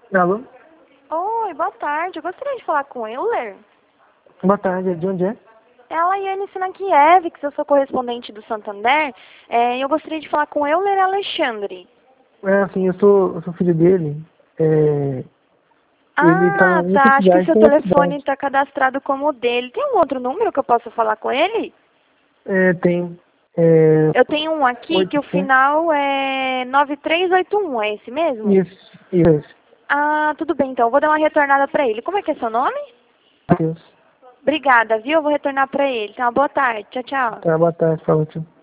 Alô? Oi, boa tarde. Eu gostaria de falar com o Euler. Boa tarde, de onde é? É a Laiane Sinakiewicz, eu sou correspondente do Santander. Eu gostaria de falar com o Euler Alexandre. É, assim, eu sou filho dele. É, ele tá Ah, na tá. Acho que o necessidade seu com a telefone cidade. está cadastrado como o dele. Tem um outro número que eu possa falar com ele? É, tem. É, Eu tenho um aqui que o 800. final é 9381, é esse mesmo? Isso. Ah, tudo bem, então. Eu vou dar uma retornada para ele. Como é que é seu nome? Matheus. Obrigada, viu? Eu vou retornar para ele. Então, boa tarde. Tchau, tchau. Tá, boa tarde, falou, tio.